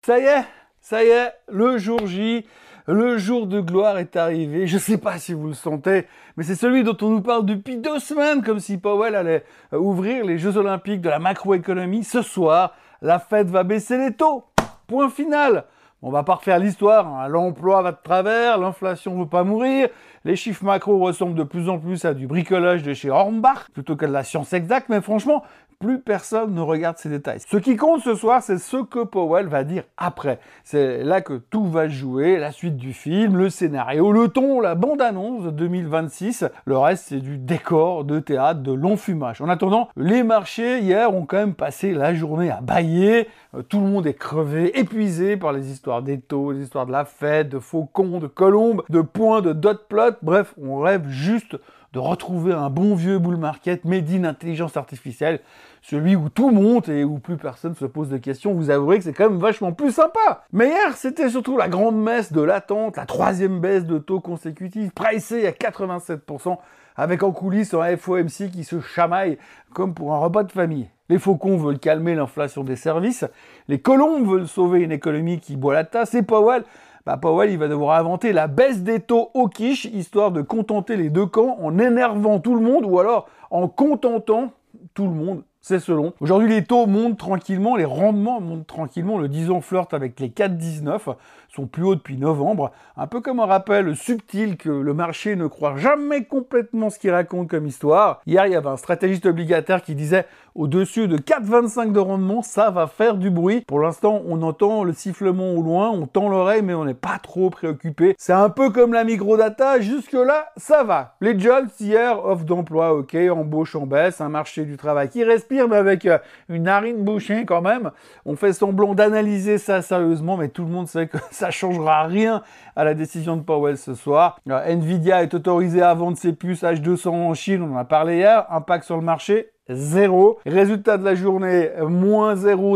Ça y est, le jour J, le jour de gloire est arrivé. Je sais pas si vous le sentez, mais c'est celui dont on nous parle depuis 2 semaines, comme si Powell allait ouvrir les Jeux Olympiques de la macroéconomie. Ce soir, la Fed va baisser les taux. Point final. On va pas refaire l'histoire, hein. L'emploi va de travers, l'inflation veut pas mourir, les chiffres macro ressemblent de plus en plus à du bricolage de chez Hornbach, plutôt qu'à de la science exacte, mais franchement, plus personne ne regarde ces détails. Ce qui compte ce soir, c'est ce que Powell va dire après. C'est là que tout va se jouer, la suite du film, le scénario, le ton, la bande-annonce de 2026. Le reste, c'est du décor de théâtre, de long fumage. En attendant, les marchés, hier, ont quand même passé la journée à bâiller. Tout le monde est crevé, épuisé par les histoires des taux, les histoires de la Fed, de faucons, de colombes, de points, de dot plot. Bref, on rêve juste de retrouver un bon vieux bull market made in intelligence artificielle, celui où tout monte et où plus personne se pose de questions. Vous avouerez que c'est quand même vachement plus sympa. Mais hier, c'était surtout la grande messe de l'attente, la 3e baisse de taux consécutive, pricée à 87%, avec en coulisses un FOMC qui se chamaille comme pour un repas de famille. Les faucons veulent calmer l'inflation des services, les colombes veulent sauver une économie qui boit la tasse, et Powell, il va devoir inventer la baisse des taux au quiche, histoire de contenter les deux camps en énervant tout le monde, ou alors en contentant tout le monde. C'est selon. Aujourd'hui, les taux montent tranquillement, les rendements montent tranquillement. Le 10 ans flirte avec les 4,19, sont plus hauts depuis novembre. Un peu comme un rappel subtil que le marché ne croit jamais complètement ce qu'il raconte comme histoire. Hier, il y avait un stratégiste obligataire qui disait au-dessus de 4,25 de rendement, ça va faire du bruit. Pour l'instant, on entend le sifflement au loin, on tend l'oreille, mais on n'est pas trop préoccupé. C'est un peu comme la microdata, jusque-là, ça va. Les jobs hier, offre d'emploi, ok, embauche en baisse, un marché du travail qui respire, mais avec une narine bouchée quand même. On fait semblant d'analyser ça sérieusement, mais tout le monde sait que ça changera rien à la décision de Powell ce soir. Nvidia est autorisé à vendre ses puces H200 en Chine, on en a parlé hier, impact sur le marché, 0. Résultat de la journée, moins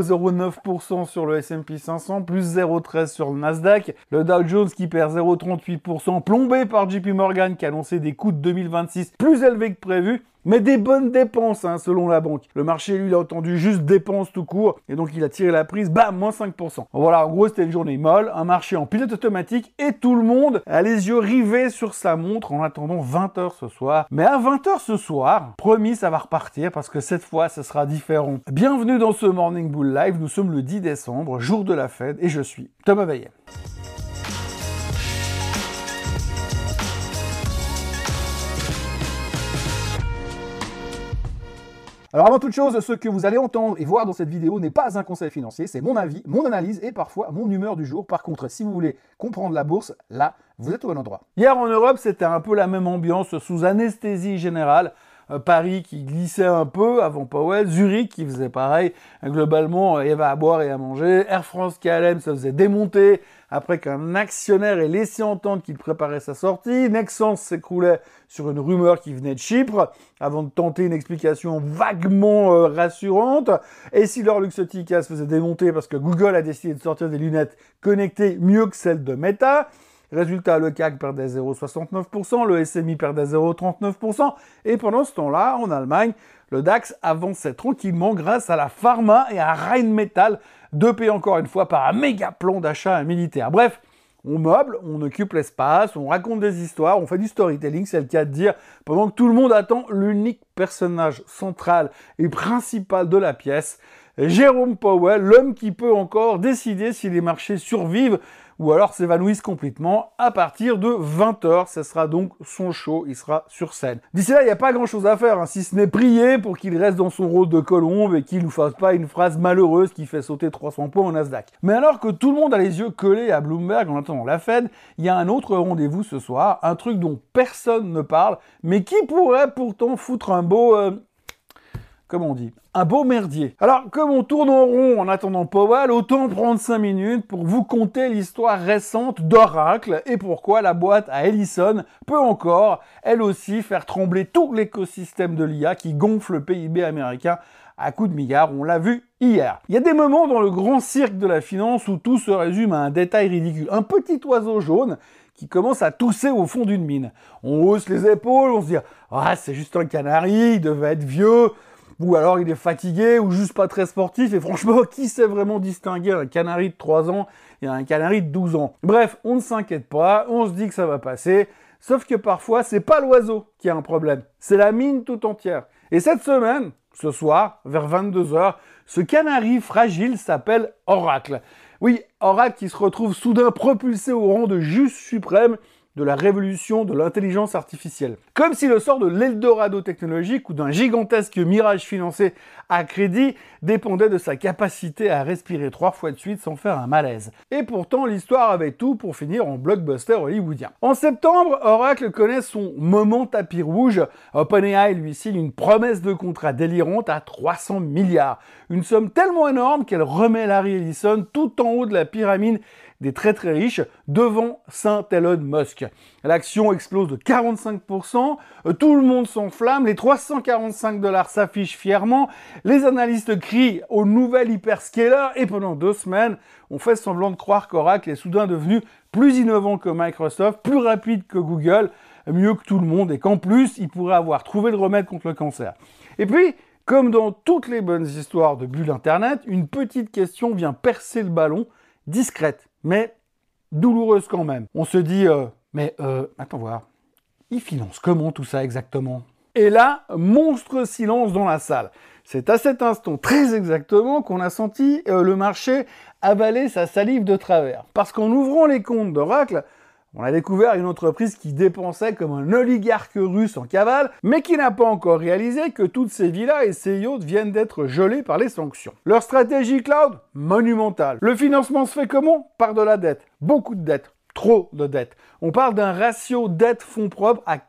0,09% sur le S&P 500, plus 0,13% sur le Nasdaq. Le Dow Jones qui perd 0,38%, plombé par JP Morgan qui a annoncé des coûts de 2026 plus élevés que prévu. Mais des bonnes dépenses, selon la banque. Le marché, lui, il a entendu juste dépenses tout court, et donc il a tiré la prise, bam, moins 5%. Voilà, en gros, c'était une journée molle, un marché en pilote automatique, et tout le monde a les yeux rivés sur sa montre en attendant 20h ce soir. Mais à 20h ce soir, promis, ça va repartir, parce que cette fois, ce sera différent. Bienvenue dans ce Morning Bull Live, nous sommes le 10 décembre, jour de la Fed, et je suis Thomas Veillet. Alors avant toute chose, ce que vous allez entendre et voir dans cette vidéo n'est pas un conseil financier, c'est mon avis, mon analyse et parfois mon humeur du jour. Par contre, si vous voulez comprendre la bourse, là, vous êtes au bon endroit. Hier en Europe, c'était un peu la même ambiance sous anesthésie générale. Paris qui glissait un peu avant Powell, Zurich qui faisait pareil, globalement il y avait à boire et à manger, Air France KLM se faisait démonter après qu'un actionnaire ait laissé entendre qu'il préparait sa sortie, Nexans s'écroulait sur une rumeur qui venait de Chypre avant de tenter une explication vaguement rassurante, et si leur Luxottica se faisait démonter parce que Google a décidé de sortir des lunettes connectées mieux que celles de Meta. Résultat, le CAC perdait 0,69%, le SMI perdait 0,39%, et pendant ce temps-là, en Allemagne, le DAX avançait tranquillement grâce à la pharma et à Rheinmetall, dopé encore une fois par un méga plan d'achat militaire. Bref, on meuble, on occupe l'espace, on raconte des histoires, on fait du storytelling, c'est le cas de dire, pendant que tout le monde attend l'unique personnage central et principal de la pièce, Jérôme Powell, l'homme qui peut encore décider si les marchés survivent ou alors s'évanouissent complètement à partir de 20h. Ce sera donc son show, il sera sur scène. D'ici là, il n'y a pas grand-chose à faire, si ce n'est prier pour qu'il reste dans son rôle de colombe et qu'il nous fasse pas une phrase malheureuse qui fait sauter 300 points au Nasdaq. Mais alors que tout le monde a les yeux collés à Bloomberg en attendant la Fed, il y a un autre rendez-vous ce soir, un truc dont personne ne parle, mais qui pourrait pourtant foutre un beau... comme on dit, un beau merdier. Alors, comme on tourne en rond en attendant Powell, autant prendre 5 minutes pour vous conter l'histoire récente d'Oracle et pourquoi la boîte à Ellison peut encore, elle aussi, faire trembler tout l'écosystème de l'IA qui gonfle le PIB américain à coups de milliards, on l'a vu hier. Il y a des moments dans le grand cirque de la finance où tout se résume à un détail ridicule. Un petit oiseau jaune qui commence à tousser au fond d'une mine. On hausse les épaules, on se dit « Ah, c'est juste un canari, il devait être vieux ». Ou alors il est fatigué, ou juste pas très sportif, et franchement, qui sait vraiment distinguer un canari de 3 ans et un canari de 12 ans? Bref, on ne s'inquiète pas, on se dit que ça va passer, sauf que parfois, c'est pas l'oiseau qui a un problème, c'est la mine tout entière. Et cette semaine, ce soir, vers 22h, ce canari fragile s'appelle Oracle. Oui, Oracle qui se retrouve soudain propulsé au rang de juge suprême de la révolution de l'intelligence artificielle. Comme si le sort de l'Eldorado technologique ou d'un gigantesque mirage financé à crédit dépendait de sa capacité à respirer 3 fois de suite sans faire un malaise. Et pourtant, l'histoire avait tout pour finir en blockbuster hollywoodien. En septembre, Oracle connaît son moment tapis rouge. OpenAI lui signe une promesse de contrat délirante à 300 milliards. Une somme tellement énorme qu'elle remet Larry Ellison tout en haut de la pyramide des très très riches devant Saint Elon Musk. L'action explose de 45%, tout le monde s'enflamme, les 345 $ s'affichent fièrement, les analystes crient au nouvel hyperscaler et pendant 2 semaines, on fait semblant de croire qu'Oracle est soudain devenu plus innovant que Microsoft, plus rapide que Google, mieux que tout le monde et qu'en plus, il pourrait avoir trouvé le remède contre le cancer. Et puis, comme dans toutes les bonnes histoires de bulles Internet, une petite question vient percer le ballon, discrète, mais douloureuse quand même. On se dit, attends voir, il finance comment tout ça exactement? Et là, monstre silence dans la salle. C'est à cet instant très exactement qu'on a senti le marché avaler sa salive de travers. Parce qu'en ouvrant les comptes d'Oracle, on a découvert une entreprise qui dépensait comme un oligarque russe en cavale, mais qui n'a pas encore réalisé que toutes ces villas et ces yachts viennent d'être gelées par les sanctions. Leur stratégie cloud, monumentale. Le financement se fait comment? Par de la dette. Beaucoup de dette. Trop de dette. On parle d'un ratio dette-fonds propres à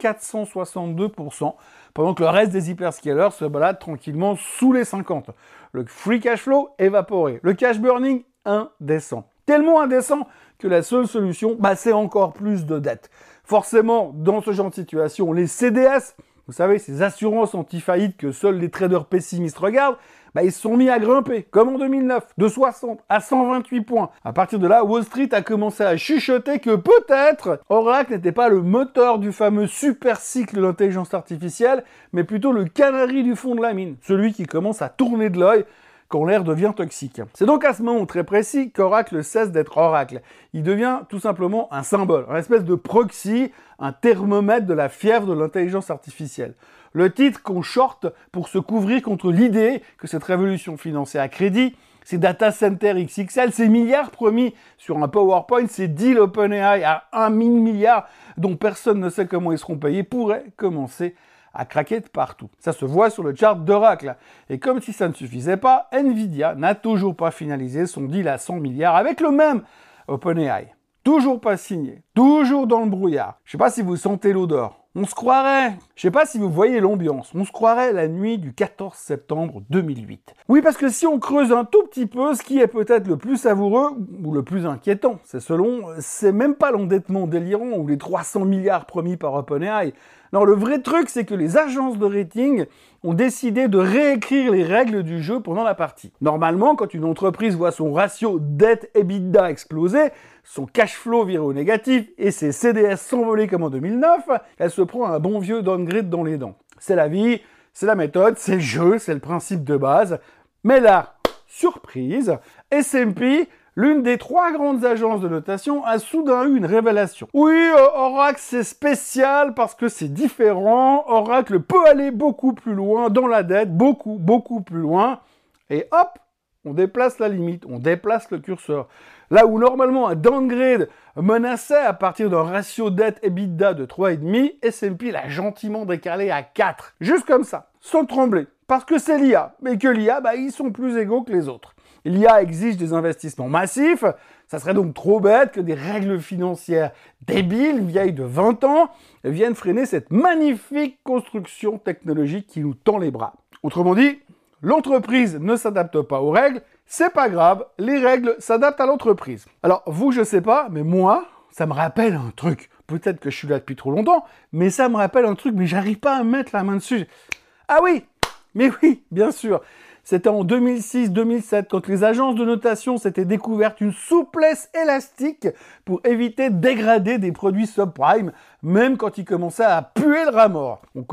462%, pendant que le reste des hyperscalers se balade tranquillement sous les 50. Le free cash flow évaporé. Le cash burning indécent. Tellement indécent que la seule solution, c'est encore plus de dettes. Forcément, dans ce genre de situation, les CDS, vous savez, ces assurances anti-faillite que seuls les traders pessimistes regardent, ils se sont mis à grimper, comme en 2009, de 60 à 128 points. À partir de là, Wall Street a commencé à chuchoter que peut-être Oracle n'était pas le moteur du fameux super cycle de l'intelligence artificielle, mais plutôt le canari du fond de la mine, celui qui commence à tourner de l'œil quand l'air devient toxique. C'est donc à ce moment très précis qu'Oracle cesse d'être Oracle. Il devient tout simplement un symbole, une espèce de proxy, un thermomètre de la fièvre de l'intelligence artificielle. Le titre qu'on short pour se couvrir contre l'idée que cette révolution financée à crédit, ces data centers XXL, ces milliards promis sur un PowerPoint, ces deals OpenAI à 1 000 milliards dont personne ne sait comment ils seront payés, pourraient commencer à craquer de partout. Ça se voit sur le chart d'Oracle. Et comme si ça ne suffisait pas, Nvidia n'a toujours pas finalisé son deal à 100 milliards avec le même OpenAI. Toujours pas signé, toujours dans le brouillard. Je sais pas si vous sentez l'odeur. On se croirait, je sais pas si vous voyez l'ambiance, on se croirait la nuit du 14 septembre 2008. Oui, parce que si on creuse un tout petit peu, ce qui est peut-être le plus savoureux ou le plus inquiétant, c'est même pas l'endettement délirant ou les 300 milliards promis par OpenAI. Non, le vrai truc, c'est que les agences de rating ont décidé de réécrire les règles du jeu pendant la partie. Normalement, quand une entreprise voit son ratio dette-EBITDA exploser, son cash flow virer au négatif et ses CDS s'envoler comme en 2009, elle se prend un bon vieux downgrade dans les dents. C'est la vie, c'est la méthode, c'est le jeu, c'est le principe de base. Mais là, surprise, S&P, l'une des 3 grandes agences de notation, a soudain eu une révélation. Oui, Oracle c'est spécial parce que c'est différent. Oracle peut aller beaucoup plus loin dans la dette, beaucoup plus loin. Et hop, on déplace la limite, on déplace le curseur. Là où normalement un downgrade menaçait à partir d'un ratio dette EBITDA de 3,5, S&P l'a gentiment décalé à 4. Juste comme ça, sans trembler. Parce que c'est l'IA, mais que l'IA, ils sont plus égaux que les autres. L'IA exige des investissements massifs, ça serait donc trop bête que des règles financières débiles, vieilles de 20 ans, viennent freiner cette magnifique construction technologique qui nous tend les bras. Autrement dit, l'entreprise ne s'adapte pas aux règles, c'est pas grave, les règles s'adaptent à l'entreprise. Alors vous, je sais pas, mais moi, ça me rappelle un truc. Peut-être que je suis là depuis trop longtemps, mais ça me rappelle un truc, mais j'arrive pas à mettre la main dessus. Ah oui, mais oui, bien sûr. C'était en 2006-2007, quand les agences de notation s'étaient découvertes une souplesse élastique pour éviter de dégrader des produits subprime, même quand ils commençaient à puer le rat mort. On connaît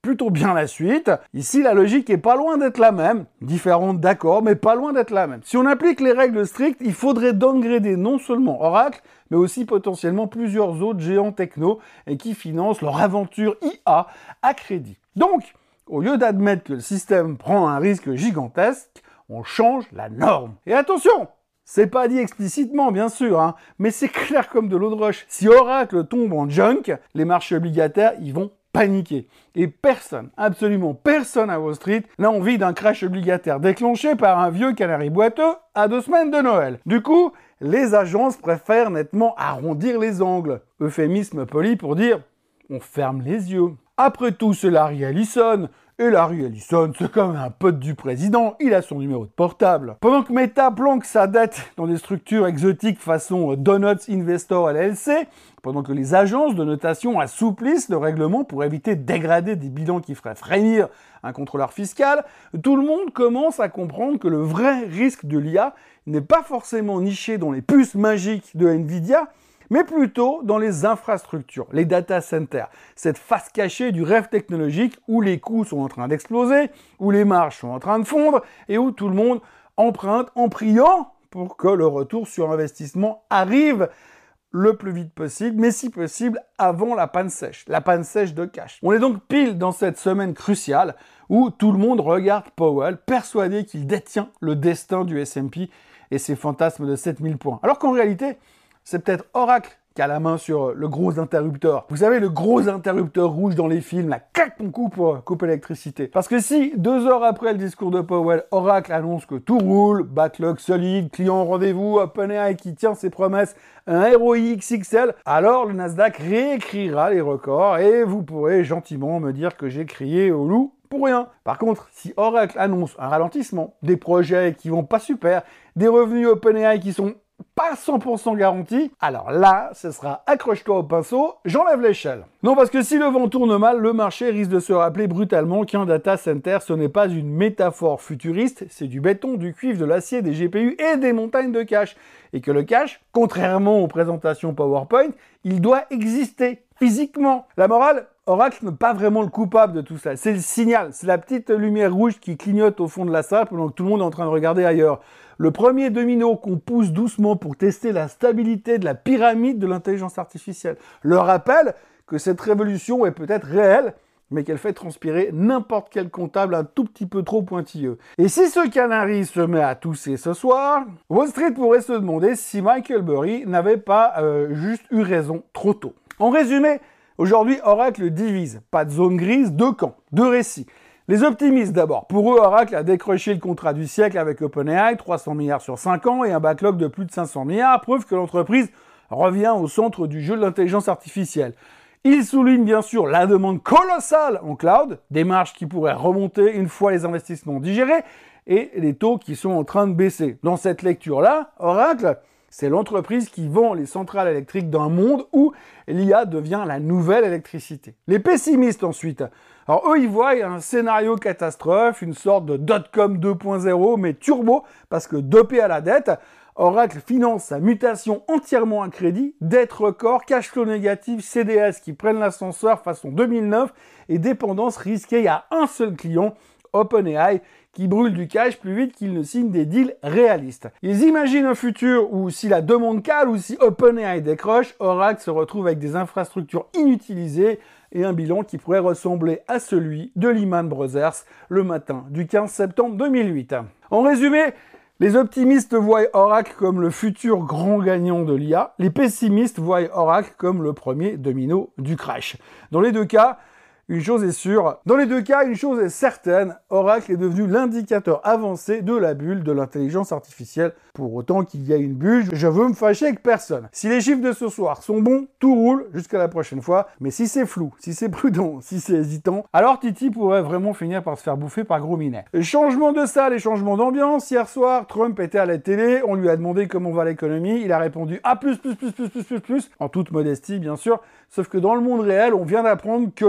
plutôt bien la suite. Ici, la logique est pas loin d'être la même. Différente, d'accord, mais pas loin d'être la même. Si on applique les règles strictes, il faudrait downgrader non seulement Oracle, mais aussi potentiellement plusieurs autres géants techno et qui financent leur aventure IA à crédit. Donc, au lieu d'admettre que le système prend un risque gigantesque, on change la norme. Et attention, c'est pas dit explicitement, bien sûr, hein, mais c'est clair comme de l'eau de roche. Si Oracle tombe en junk, les marchés obligataires, ils vont paniquer. Et personne, absolument personne à Wall Street n'a envie d'un crash obligataire déclenché par un vieux canari boiteux à 2 semaines de Noël. Du coup, les agences préfèrent nettement arrondir les angles. Euphémisme poli pour dire « on ferme les yeux ». Après tout, c'est Larry Ellison. Et Larry Ellison, c'est quand même un pote du président, il a son numéro de portable. Pendant que Meta planque sa dette dans des structures exotiques façon Donuts Investor LLC, pendant que les agences de notation assouplissent le règlement pour éviter de dégrader des bilans qui feraient frémir un contrôleur fiscal, tout le monde commence à comprendre que le vrai risque de l'IA n'est pas forcément niché dans les puces magiques de Nvidia, mais plutôt dans les infrastructures, les data centers, cette face cachée du rêve technologique où les coûts sont en train d'exploser, où les marges sont en train de fondre et où tout le monde emprunte en priant pour que le retour sur investissement arrive le plus vite possible, mais si possible avant la panne sèche de cash. On est donc pile dans cette semaine cruciale où tout le monde regarde Powell, persuadé qu'il détient le destin du S&P et ses fantasmes de 7000 points. Alors qu'en réalité, c'est peut-être Oracle qui a la main sur le gros interrupteur. Vous savez, le gros interrupteur rouge dans les films, la claque on coupe l'électricité. Parce que si, 2 heures après le discours de Powell, Oracle annonce que tout roule, backlog solide, client au rendez-vous, OpenAI qui tient ses promesses, un ROI XXL, alors le Nasdaq réécrira les records et vous pourrez gentiment me dire que j'ai crié au loup pour rien. Par contre, si Oracle annonce un ralentissement, des projets qui vont pas super, des revenus OpenAI qui sont pas 100% garanti, alors là, ce sera accroche-toi au pinceau, j'enlève l'échelle. Non, parce que si le vent tourne mal, le marché risque de se rappeler brutalement qu'un data center, ce n'est pas une métaphore futuriste, c'est du béton, du cuivre, de l'acier, des GPU et des montagnes de cash. Et que le cash, contrairement aux présentations PowerPoint, il doit exister physiquement. La morale, Oracle n'est pas vraiment le coupable de tout ça. C'est le signal, c'est la petite lumière rouge qui clignote au fond de la salle pendant que tout le monde est en train de regarder ailleurs. Le premier domino qu'on pousse doucement pour tester la stabilité de la pyramide de l'intelligence artificielle. Le rappel que cette révolution est peut-être réelle, mais qu'elle fait transpirer n'importe quel comptable un tout petit peu trop pointilleux. Et si ce canari se met à tousser ce soir, Wall Street pourrait se demander si Michael Burry n'avait pas juste eu raison trop tôt. En résumé, aujourd'hui, Oracle divise. Pas de zone grise, 2 camps, 2 récits. Les optimistes d'abord. Pour eux, Oracle a décroché le contrat du siècle avec OpenAI, 300 milliards sur 5 ans et un backlog de plus de 500 milliards, preuve que l'entreprise revient au centre du jeu de l'intelligence artificielle. Ils soulignent bien sûr la demande colossale en cloud, des marges qui pourraient remonter une fois les investissements digérés et les taux qui sont en train de baisser. Dans cette lecture-là, Oracle, c'est l'entreprise qui vend les centrales électriques d'un monde où l'IA devient la nouvelle électricité. Les pessimistes ensuite. Alors eux, ils voient un scénario catastrophe, une sorte de dot-com 2.0, mais turbo, parce que dopé à la dette, Oracle finance sa mutation entièrement à crédit, dette record, cash flow négatif, CDS qui prennent l'ascenseur façon 2009 et dépendance risquée à un seul client, OpenAI, qui brûle du cash plus vite qu'il ne signe des deals réalistes. Ils imaginent un futur où si la demande cale ou si OpenAI décroche, Oracle se retrouve avec des infrastructures inutilisées et un bilan qui pourrait ressembler à celui de Lehman Brothers le matin du 15 septembre 2008. En résumé, les optimistes voient Oracle comme le futur grand gagnant de l'IA, les pessimistes voient Oracle comme le premier domino du crash. Dans les deux cas, une chose est sûre, dans les deux cas, une chose est certaine, Oracle est devenu l'indicateur avancé de la bulle de l'intelligence artificielle. Pour autant qu'il y ait une bulle, je veux me fâcher avec personne. Si les chiffres de ce soir sont bons, tout roule jusqu'à la prochaine fois. Mais si c'est flou, si c'est prudent, si c'est hésitant, alors Titi pourrait vraiment finir par se faire bouffer par Gros Minet. Changement de salle et changement d'ambiance. Hier soir, Trump était à la télé, on lui a demandé comment va l'économie, il a répondu à plus, en toute modestie bien sûr. Sauf que dans le monde réel, on vient d'apprendre que la dette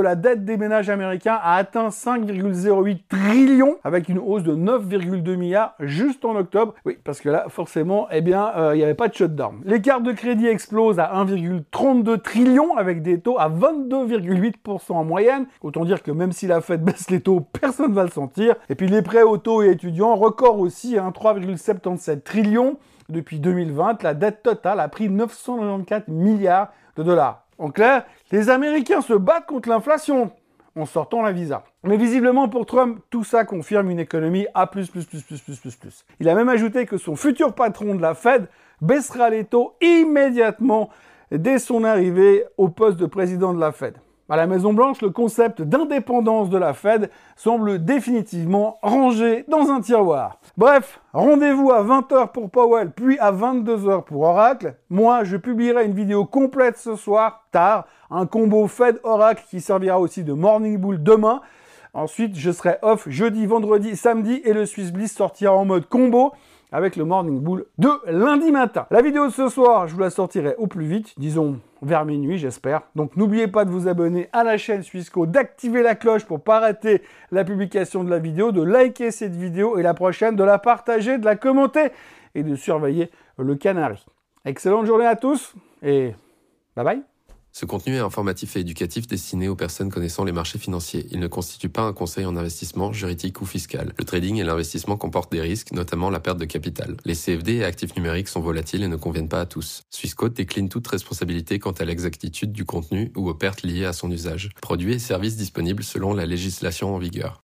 des ménages américains a atteint 5,08 trillions, avec une hausse de 9,2 milliards juste en octobre. Oui, parce que là, forcément, il n'y avait pas de shutdown. Les cartes de crédit explosent à 1,32 trillion, avec des taux à 22,8% en moyenne. Autant dire que même si la Fed baisse les taux, personne ne va le sentir. Et puis les prêts auto et étudiants, record aussi, 3,77 trillions. Depuis 2020, la dette totale a pris 994 milliards de dollars. En clair, les Américains se battent contre l'inflation en sortant la visa. Mais visiblement pour Trump, tout ça confirme une économie A+++++++. Il a même ajouté que son futur patron de la Fed baissera les taux immédiatement dès son arrivée au poste de président de la Fed. À la Maison-Blanche, le concept d'indépendance de la Fed semble définitivement rangé dans un tiroir. Bref, rendez-vous à 20h pour Powell, puis à 22h pour Oracle. Moi, je publierai une vidéo complète ce soir, tard, un combo Fed-Oracle qui servira aussi de Morning Bull demain. Ensuite, je serai off jeudi, vendredi, samedi et le Swiss Bliss sortira en mode combo avec le Morning Bull de lundi matin. La vidéo de ce soir, je vous la sortirai au plus vite, disons vers minuit, j'espère. Donc n'oubliez pas de vous abonner à la chaîne Swissquote, d'activer la cloche pour pas rater la publication de la vidéo, de liker cette vidéo et la prochaine, de la partager, de la commenter et de surveiller le canari. Excellente journée à tous et bye bye. Ce contenu est informatif et éducatif destiné aux personnes connaissant les marchés financiers. Il ne constitue pas un conseil en investissement, juridique ou fiscal. Le trading et l'investissement comportent des risques, notamment la perte de capital. Les CFD et actifs numériques sont volatiles et ne conviennent pas à tous. Swissquote décline toute responsabilité quant à l'exactitude du contenu ou aux pertes liées à son usage. Produits et services disponibles selon la législation en vigueur.